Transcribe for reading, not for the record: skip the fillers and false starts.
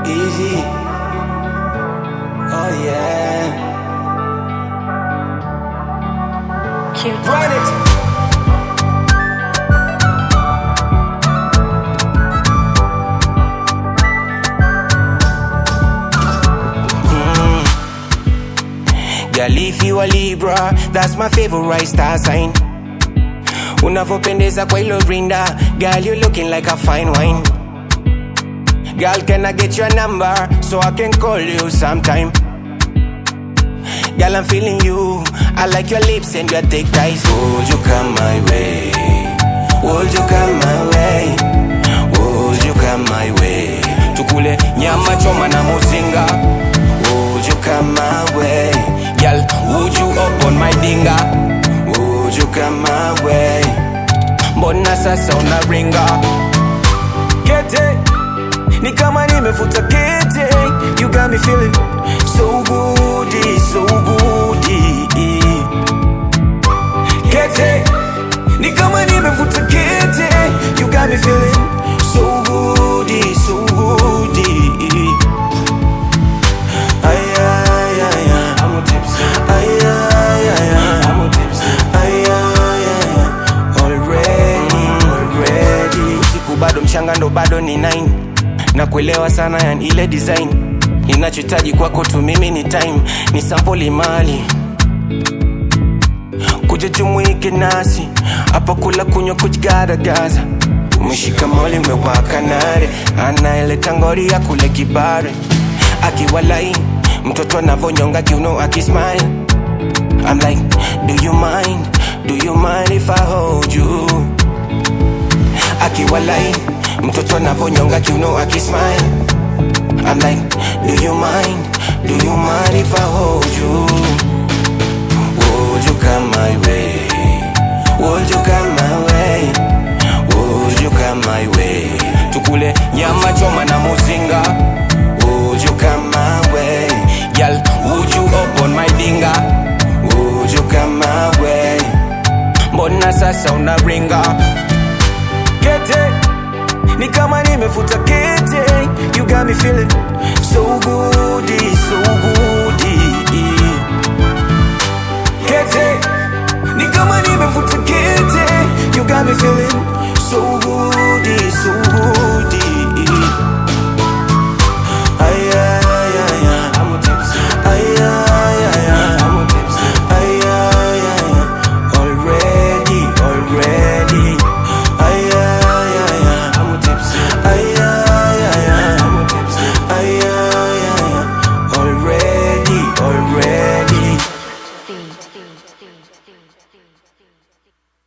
Easy. Oh yeah. Run it. Girl, if you a Libra, that's my favorite star sign. Unavopendeza kwa ilo rinda, girl, you looking like a fine wine. Girl, can I get your number so I can call you sometime? Girl, I'm feeling you. I like your lips and your thick thighs. Would you come my way? Would you come my way? Would you come my way? Tukule nyama choma na muzinga. Would you come my way? Girl, would you open my dinga? Would you come my way? Mbona sasa unaringa? Kete ni kama nimefuta kete. You got me feeling so goody, so goody. Kete ni kama nimefuta kete. You got me feeling so goody, so goody. Ay ay ay ay, I'm a tipsy. Ay ay ay ay, I'm a tipsy. Ay ay ay ay, already. Usiku bado mchanga ndo bado ni 9. Na kuelewa sana ya ile design. Ninachohitaji kwako tu mimi ni time. Ni sample mali. Kuja jumuike nasi. Hapa kula kunywa kujigaragaza. Umeshika moli umewaka nare. Anaeleta ngori ya kule kibare. Akiwalai mtoto anavonyonga kiuno akismile. I'm like, do you mind? Do you mind if I hold you? Akiwalai mtoto anavonyonga kiuno akismile. I'm like, do you mind? Do you mind if I hold you? Would you come my way? Would you come my way? Would you come my way? Tukule nyama choma na muzinga. Would you come my way? Girl, would you open my dinga? Would you come my way? Mbona sasa unaringa? Kete ni kama nimefuta kete. You got me feeling so goody, so goody. Kete ni kama nimefuta kete. You got me feeling so goody, so goody. Ay ay ay ay, I'm a tipsy. Ay ay ay ay, I'm a tipsy. Ay ay ay ay, already, already. Ay ay ay ay, I'm a tipsy. Ay ay ay ay, I'm a tipsy. Ay ay ay ay, already, already.